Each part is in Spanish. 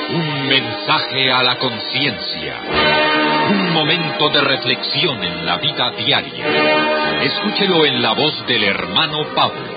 Un mensaje a la conciencia. Un momento de reflexión en la vida diaria. Escúchelo en la voz del hermano Pablo.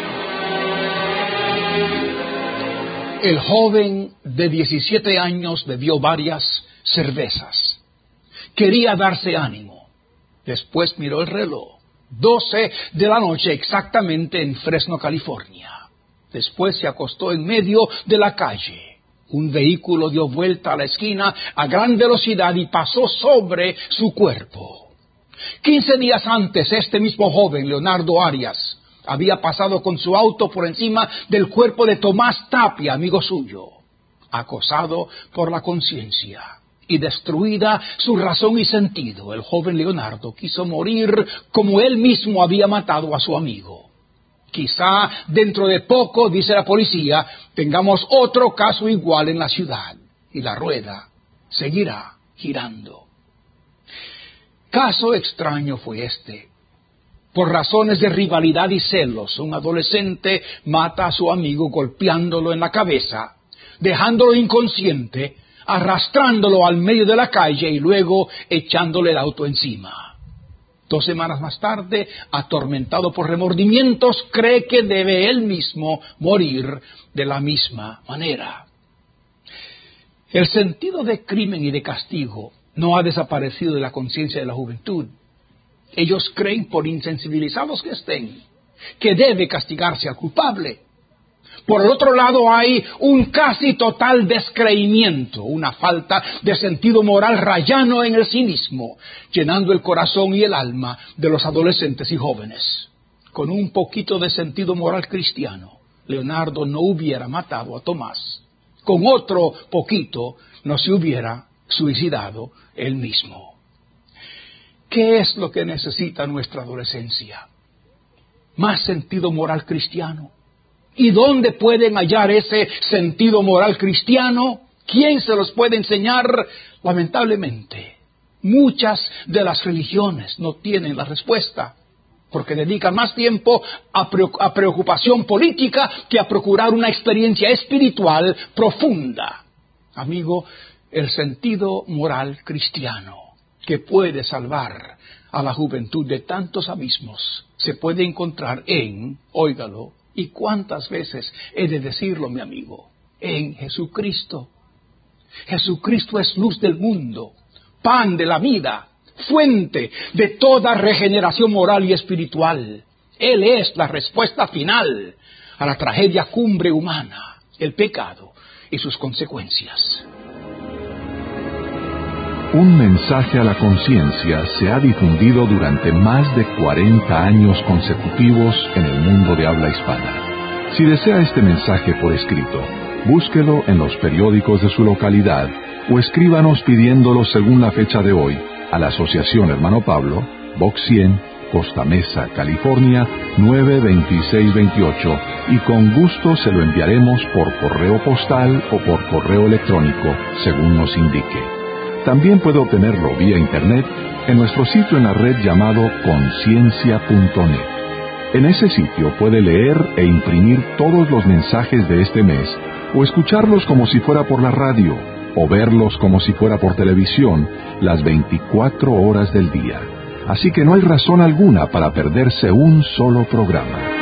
El joven de 17 años bebió varias cervezas. Quería darse ánimo. Después miró el reloj. 12 de la noche exactamente en Fresno, California. Después se acostó en medio de la calle. Un vehículo dio vuelta a la esquina a gran velocidad y pasó sobre su cuerpo. 15 días antes, este mismo joven, Leonardo Arias, había pasado con su auto por encima del cuerpo de Tomás Tapia, amigo suyo. Acosado por la conciencia y destruida su razón y sentido, el joven Leonardo quiso morir como él mismo había matado a su amigo. Quizá dentro de poco, dice la policía, tengamos otro caso igual en la ciudad, y la rueda seguirá girando. Caso extraño fue este. Por razones de rivalidad y celos, un adolescente mata a su amigo golpeándolo en la cabeza, dejándolo inconsciente, arrastrándolo al medio de la calle y luego echándole el auto encima. 2 semanas más tarde, atormentado por remordimientos, cree que debe él mismo morir de la misma manera. El sentido de crimen y de castigo no ha desaparecido de la conciencia de la juventud. Ellos creen, por insensibilizados que estén, que debe castigarse al culpable. Por el otro lado hay un casi total descreimiento, una falta de sentido moral rayano en el cinismo, llenando el corazón y el alma de los adolescentes y jóvenes. Con un poquito de sentido moral cristiano, Leonardo no hubiera matado a Tomás. Con otro poquito no se hubiera suicidado él mismo. ¿Qué es lo que necesita nuestra adolescencia? Más sentido moral cristiano. ¿Y dónde pueden hallar ese sentido moral cristiano? ¿Quién se los puede enseñar? Lamentablemente, muchas de las religiones no tienen la respuesta, porque dedican más tiempo a preocupación política que a procurar una experiencia espiritual profunda. Amigo, el sentido moral cristiano que puede salvar a la juventud de tantos abismos se puede encontrar en, óigalo, ¿y cuántas veces he de decirlo, mi amigo? En Jesucristo. Jesucristo es luz del mundo, pan de la vida, fuente de toda regeneración moral y espiritual. Él es la respuesta final a la tragedia cumbre humana, el pecado y sus consecuencias. Un mensaje a la conciencia se ha difundido durante más de 40 años consecutivos en el mundo de habla hispana. Si desea este mensaje por escrito, búsquelo en los periódicos de su localidad o escríbanos pidiéndolo según la fecha de hoy a la Asociación Hermano Pablo, Box 100, Costa Mesa, California, 92628, y con gusto se lo enviaremos por correo postal o por correo electrónico, según nos indique. También puede obtenerlo vía internet en nuestro sitio en la red llamado conciencia.net. En ese sitio puede leer e imprimir todos los mensajes de este mes, o escucharlos como si fuera por la radio, o verlos como si fuera por televisión, las 24 horas del día. Así que no hay razón alguna para perderse un solo programa.